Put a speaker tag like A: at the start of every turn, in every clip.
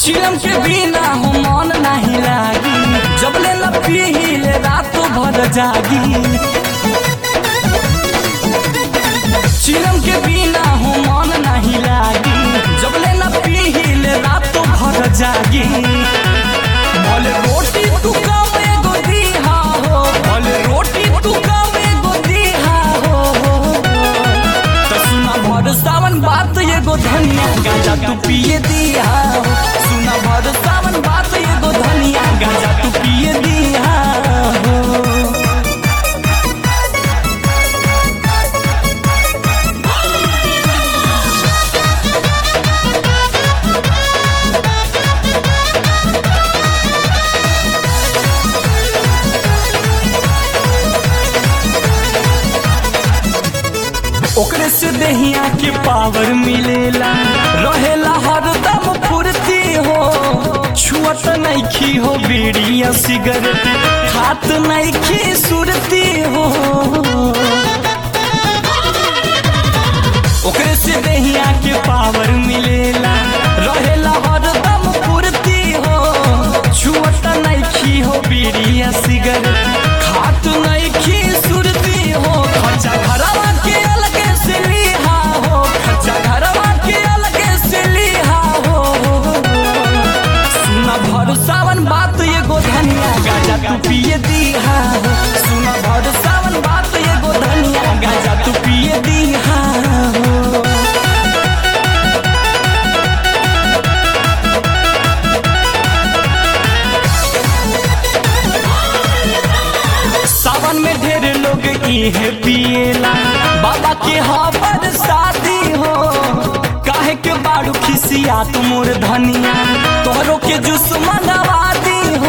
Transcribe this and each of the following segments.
A: चिलम के बिना हो मन नहीं लागी, जब ले न पीले रात भर जागी। चिलम के बिना हो मन नहीं लागी, जब ले न पीले रात भर जागी। भले रोटी तू कावे गो दीहा हो, भले रोटी तू कावे गो दीहा हो। तो सुना भर सावन बात ये गो धनिया गाजा तू पिए दिया हो। सुना भर सावन बात ये गो धनिया गाजा तू पिए दिया हो। ओकरे से देहिया के पावर मिलेला, रहेला हरदम फुर्ती हो। छुअत नइखी हो बीड़िया सिगरेट, खात नइखी सुरती हो। ओकरे से देहिया के पावर मिलेला, रहेला हरदम फुर्ती हो। छुअत नइखी हो बीड़िया सिगरेट, खात नइखी सुरती हो। खर्चा घरवा के अलगे से लिहा हो, खर्चा घरवा के अलगे से लिहा हो। सुना भर सावन बात ये गो धनिया गाजा तू पिए दिहा हो। सुना भर सावन बात ये गो धनिया गाजा तू पिए दिहा हो। सावन में ढेर लोग इहे पिएला, बाबा के हबर शादी हो। काहे के बाड़ू खिसिया तुमोर धनिया, तोहरो के जूस मनवादी हो।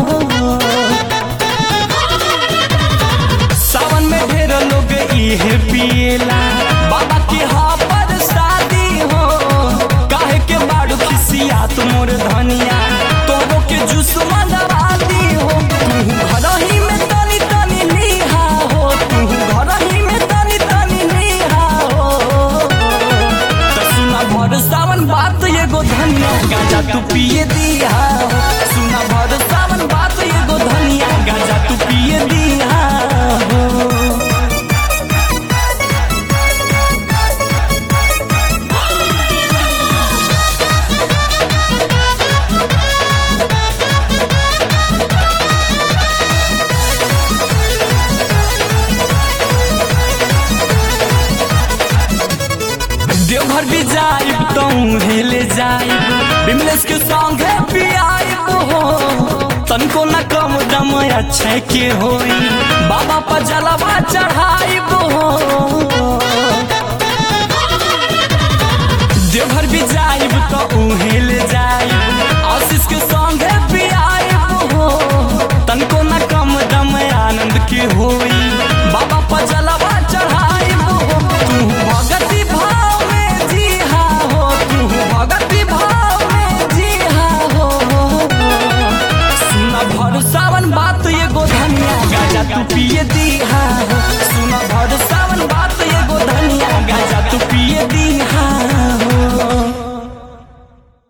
A: सावन में ढेर लोग इहे पिएला, बाबा के हबर शादी हो। काहे के बाड़ू खिसिया तुमोर धनिया, तोहरो के जूस मनवादी हो। तू घरही में तनी तनी नीहा हो, तू घरही में तनी तनी नीहा हो। तो सुना भर सावन बात ये गो धनिया गाजा तू पिए दिया हो। सुना भर सावन बात ये गो धनिया गाजा तू पिए दिया हो। देवघर भी जाइब तो हेले जाइब, बिमलेश के संग पियाइब हो। तनको न कम दम अच्छे के होई, बाबा पर जलवा चढ़ाइब हो। देवघर भी जाइब तो हेले